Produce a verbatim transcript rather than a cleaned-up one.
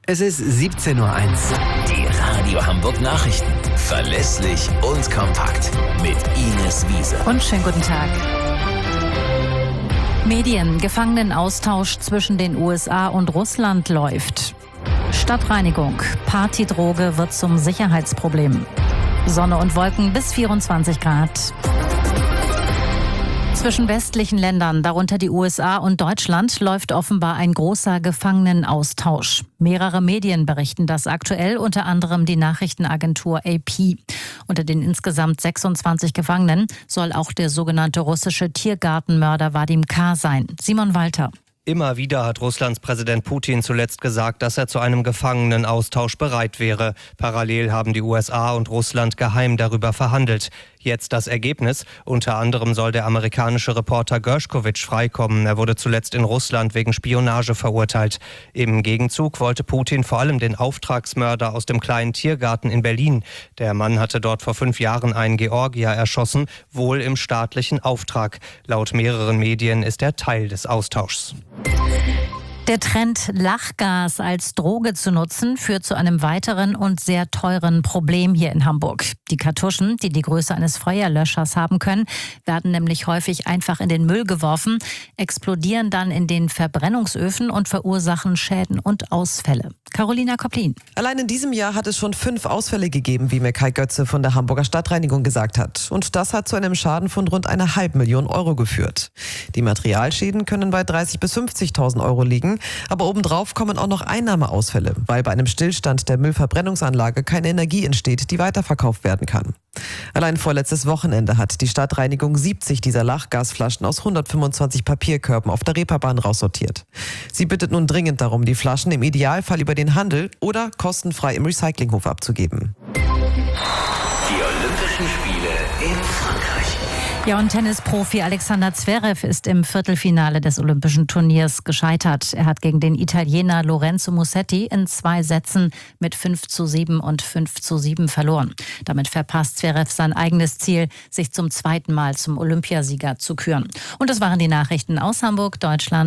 Es ist siebzehn Uhr eins. Die Radio Hamburg Nachrichten. Verlässlich und kompakt. Mit Ines Wiese. Und schönen guten Tag. Medien. Gefangenenaustausch zwischen den U S A und Russland läuft. Stadtreinigung. Partydroge wird zum Sicherheitsproblem. Sonne und Wolken bis vierundzwanzig Grad. Zwischen westlichen Ländern, darunter die U S A und Deutschland, läuft offenbar ein großer Gefangenenaustausch. Mehrere Medien berichten das aktuell, unter anderem die Nachrichtenagentur A P. Unter den insgesamt sechsundzwanzig Gefangenen soll auch der sogenannte russische Tiergartenmörder Wadim K. sein. Simon Walter. Immer wieder hat Russlands Präsident Putin zuletzt gesagt, dass er zu einem Gefangenenaustausch bereit wäre. Parallel haben die U S A und Russland geheim darüber verhandelt. Jetzt das Ergebnis. Unter anderem soll der amerikanische Reporter Gershkovich freikommen. Er wurde zuletzt in Russland wegen Spionage verurteilt. Im Gegenzug wollte Putin vor allem den Auftragsmörder aus dem kleinen Tiergarten in Berlin. Der Mann hatte dort vor fünf Jahren einen Georgier erschossen, wohl im staatlichen Auftrag. Laut mehreren Medien ist er Teil des Austauschs. Der Trend, Lachgas als Droge zu nutzen, führt zu einem weiteren und sehr teuren Problem hier in Hamburg. Die Kartuschen, die die Größe eines Feuerlöschers haben können, werden nämlich häufig einfach in den Müll geworfen, explodieren dann in den Verbrennungsöfen und verursachen Schäden und Ausfälle. Carolina Koplin. Allein in diesem Jahr hat es schon fünf Ausfälle gegeben, wie mir Kai Götze von der Hamburger Stadtreinigung gesagt hat. Und das hat zu einem Schaden von rund einer halben Million Euro geführt. Die Materialschäden können bei dreißigtausend bis fünfzigtausend Euro liegen. Aber obendrauf kommen auch noch Einnahmeausfälle, weil bei einem Stillstand der Müllverbrennungsanlage keine Energie entsteht, die weiterverkauft werden kann. Allein vorletztes Wochenende hat die Stadtreinigung siebzig dieser Lachgasflaschen aus hundertfünfundzwanzig Papierkörben auf der Reeperbahn raussortiert. Sie bittet nun dringend darum, die Flaschen im Idealfall über den Handel oder kostenfrei im Recyclinghof abzugeben. Die Olympischen Spiele in Frankreich. Ja, und Tennisprofi Alexander Zverev ist im Viertelfinale des Olympischen Turniers gescheitert. Er hat gegen den Italiener Lorenzo Musetti in zwei Sätzen mit fünf zu sieben und fünf zu sieben verloren. Damit verpasst Zverev sein eigenes Ziel, sich zum zweiten Mal zum Olympiasieger zu küren. Und das waren die Nachrichten aus Hamburg, Deutschland.